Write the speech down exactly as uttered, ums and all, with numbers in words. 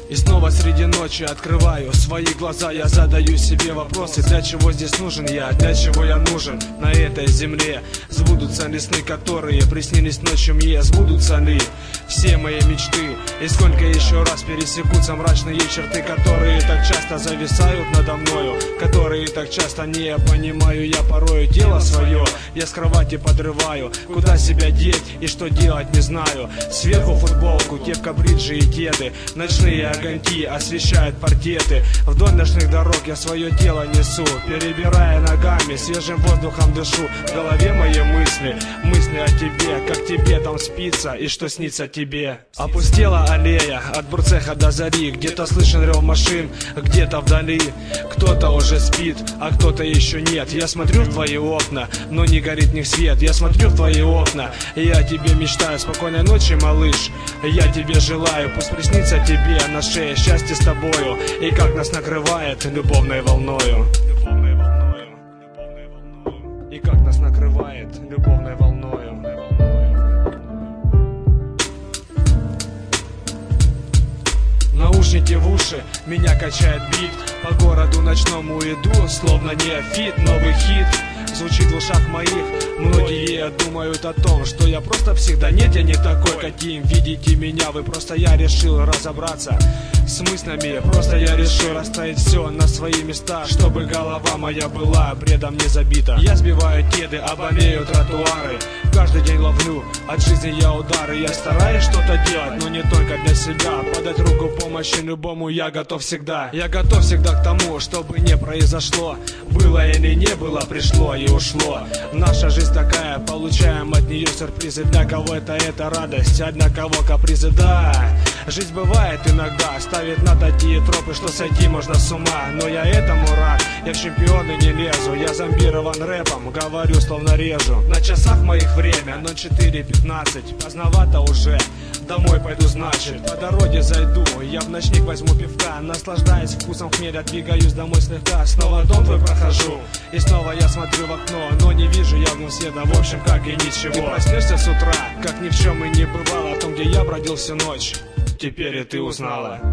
И снова среди ночи открываю свои глаза, я задаю себе вопросы: для чего здесь нужен я, для чего я нужен на этой земле? Сбудутся ли сны, которые приснились ночью мне? Сбудутся ли все мои мечты? И сколько еще раз пересекутся мрачные черты, которые так часто зависают надо мною, которые так часто не понимаю я порою. Тело свое я с кровати подрываю, куда себя деть и что делать не знаю. Сверху футболку, кепка, бриджи и кеды, ночные огоньки освещают портреты. Вдоль ночных дорог я свое тело несу, перебирая ногами, свежим воздухом дышу. В голове мои мысли, мысли о тебе, как тебе там спится и что снится тебе. Опустела аллея от Бурцеха до зари, где-то слышен рев машин, где-то вдали кто-то уже спит, а кто-то еще нет. Я смотрю в твои окна, но не горит в них свет. Я смотрю в твои окна, и я тебе мечтаю. Спокойной ночи, малыш, я тебе желаю. Пусть приснится тебе на шее счастье с тобою, и как нас накрывает любовной волною. И как нас накрывает любовной волною. Наушники в уши, меня качает бит. По городу ночному иду, словно неофит. Новый хит звучит в ушах моих. Многие думают о том, что я просто псих. Да нет, я не такой, каким видите меня вы. Просто я решил разобраться с мыслями. Просто я решил расставить все на свои места, чтобы голова моя была бредом не забита. Я сбиваю кеды, оболею тротуары. Каждый день ловлю от жизни я удары. Я стараюсь что-то делать, но не только для себя. Подать руку помощи любому я готов всегда. Я готов всегда к тому, чтобы не произошло. Было или не было, пришло и ушло. Наша жизнь такая, получаем от нее сюрпризы. Для кого-то это радость, а для кого капризы. Да, жизнь бывает иногда, ставит на такие тропы, что сойти можно с ума. Но я этому рад, я в чемпионы не лезу. Я зомбирован рэпом, говорю словно режу. На часах моих время ноль четыре пятнадцать. Поздновато уже, домой пойду значит. По дороге зайду, я в ночник возьму пивка. Наслаждаясь вкусом хмеля, двигаюсь домой слегка. Снова дом твой прохожу, и снова я смотрю в окно, но не вижу я в нем света, в общем как и ничего. Ты проснешься с утра, как ни в чем и не бывало, о том, где я бродил всю ночь. Теперь и ты узнала.